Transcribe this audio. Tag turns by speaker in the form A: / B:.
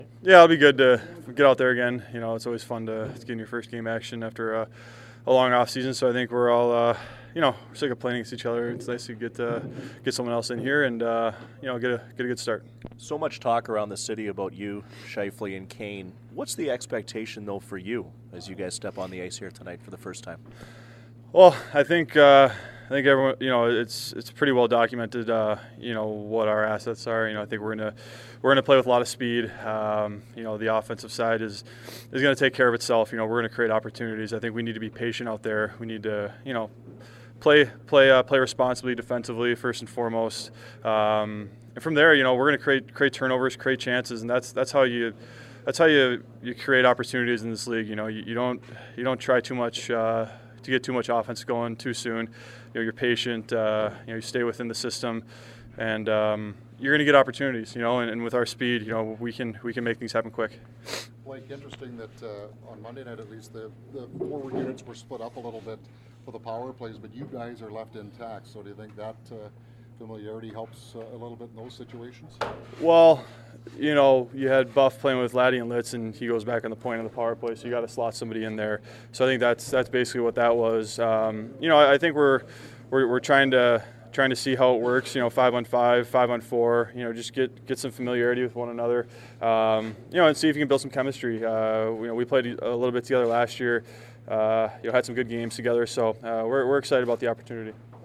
A: Yeah, it'll be good to get out there again. You know, it's always fun to get in your first game action after a long off season. So I think we're all, sick of playing against each other. It's nice to get someone else in here and get a good start.
B: So much talk around the city about you, Scheifele, and Kane. What's the expectation though for you as you guys step on the ice here tonight for the first time?
A: Well, I think everyone, it's pretty well documented. What our assets are. I think we're gonna play with a lot of speed. The offensive side is going to take care of itself. We're going to create opportunities. I think we need to be patient out there. We need to, play responsibly defensively first and foremost. And from there, we're going to create turnovers, create chances, and that's how you create opportunities in this league. You don't try too much to get too much offense going too soon. You're patient. You stay within the system, and you're going to get opportunities. And with our speed, we can make things happen quick.
C: Blake, interesting that on Monday night at least the forward units were split up a little bit for the power plays, but you guys are left intact. So do you think that familiarity helps a little bit in those situations?
A: Well, you had Buff playing with Laddie and Litz, and he goes back on the point of the power play, so you got to slot somebody in there. So I think that's basically what that was. I think we're trying to see how it works. 5-on-5, 5-on-4. Just get some familiarity with one another. And see if you can build some chemistry. We played a little bit together last year. Had some good games together, so we're excited about the opportunity.